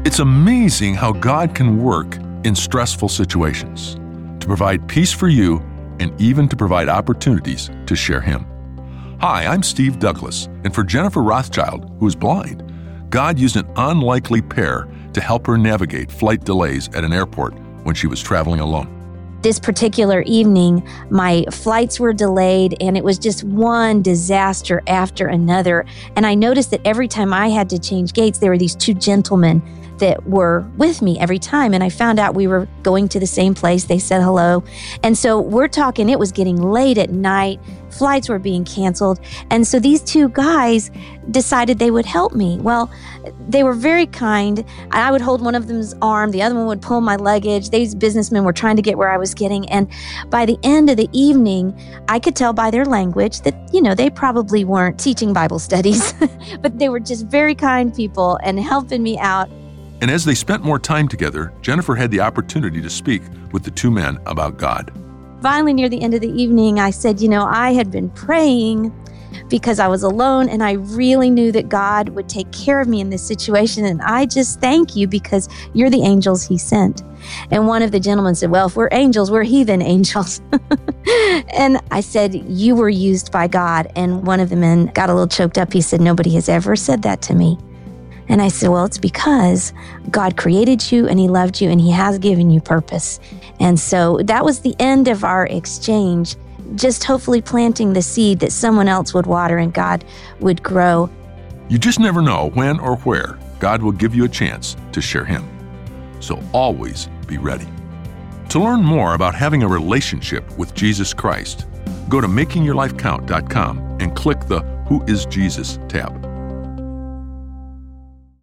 It's amazing how God can work in stressful situations to provide peace for you and even to provide opportunities to share Him. Hi, I'm Steve Douglas, and for Jennifer Rothschild, who is blind, God used an unlikely pair to help her navigate flight delays at an airport when she was traveling alone. This particular evening, my flights were delayed, and it was just one disaster after another. And I noticed that every time I had to change gates, there were these two gentlemen that were with me every time. And I found out we were going to the same place. They said hello. And so we're talking, it was getting late at night. Flights were being canceled. And so these two guys decided they would help me. Well, they were very kind. I would hold one of them's arm. The other one would pull my luggage. These businessmen were trying to get where I was getting. And by the end of the evening, I could tell by their language that, they probably weren't teaching Bible studies, but they were just very kind people and helping me out. And as they spent more time together, Jennifer had the opportunity to speak with the two men about God. Finally, near the end of the evening, I said, I had been praying because I was alone, and I really knew that God would take care of me in this situation. And I just thank you because you're the angels He sent. And one of the gentlemen said, well, if we're angels, we're heathen angels. And I said, you were used by God. And one of the men got a little choked up. He said, nobody has ever said that to me. And I said, well, it's because God created you and He loved you and He has given you purpose. And so that was the end of our exchange, just hopefully planting the seed that someone else would water and God would grow. You just never know when or where God will give you a chance to share Him. So always be ready. To learn more about having a relationship with Jesus Christ, go to makingyourlifecount.com and click the Who is Jesus tab.